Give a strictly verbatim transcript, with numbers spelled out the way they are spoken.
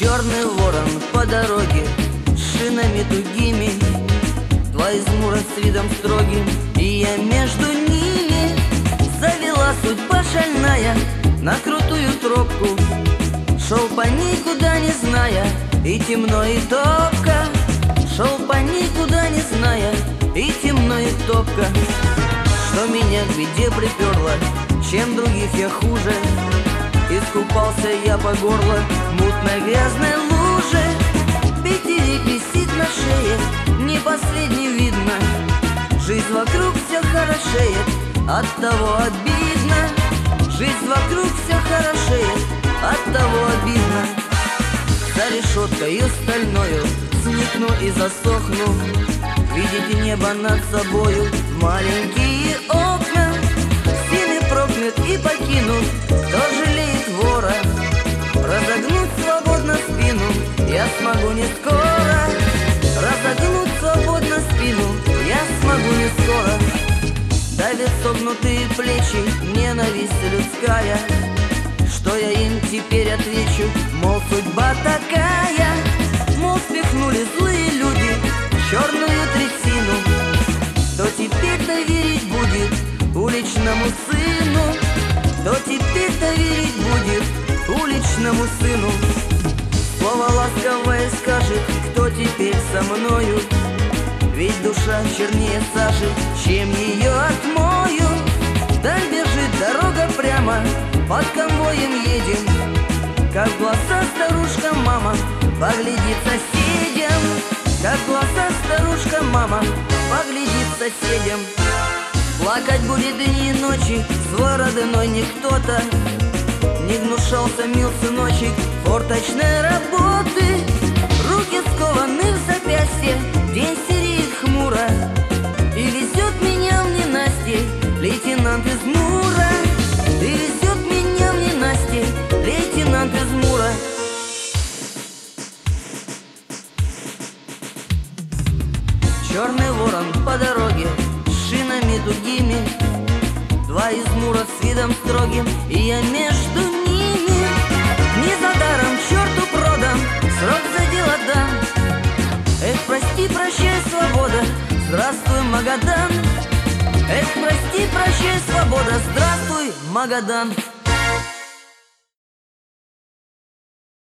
Черный ворон по дороге с шинами тугими, два измура с видом строгим, и я между ними. Завела судьба шальная на крутую тропку, шел по ней куда не зная, и темно, и топко. Шел по ней куда не зная, и темно, и топко. Что меня к беде приперло, чем других я хуже. Искупался я по горло в мутно-грязной луже. Пятерик висит на шее, не последний видно. Жизнь вокруг все хорошеет, оттого обидно. Жизнь вокруг все хорошеет, оттого обидно. За решеткою стальною сникну и засохну. Видите небо над собою, маленькие окна. Сильный проклят и покинут, кто жалеет вора. Разогнуть свободно спину я смогу не скоро. Разогнуть свободно спину я смогу не скоро. Давят согнутые плечи ненависть людская. Что я им теперь отвечу? Мол, судьба такая. Мол, спихнули злые люди черную трясину. Кто теперь доверить будет уличному сыну? Кто теперь доверить будет уличному сыну? Слово ласковое скажет, кто теперь со мною? Ведь душа чернее сажи, чем ее отмою. Вдаль бежит дорога прямо, под конвоем едем. Как в глаза старушка мама поглядит соседям. Как в глаза старушка мама поглядит соседям. Плакать будет дни и ночи, свой родной не кто-то. Не гнушался мил сыночек форточной работы. Руки скованы в запястье, день сереет хмуро. И везет меня в ненастье лейтенант из Мура. И везет меня в ненастье лейтенант из Мура. Черный ворон по дороге с шинами тугими, два измура с видом строгим, и я между ними. Не за даром черту продан, срок за дело дам. Эх, прости, прощай, свобода, здравствуй, Магадан. Эх, прости, прощай, свобода, здравствуй, Магадан.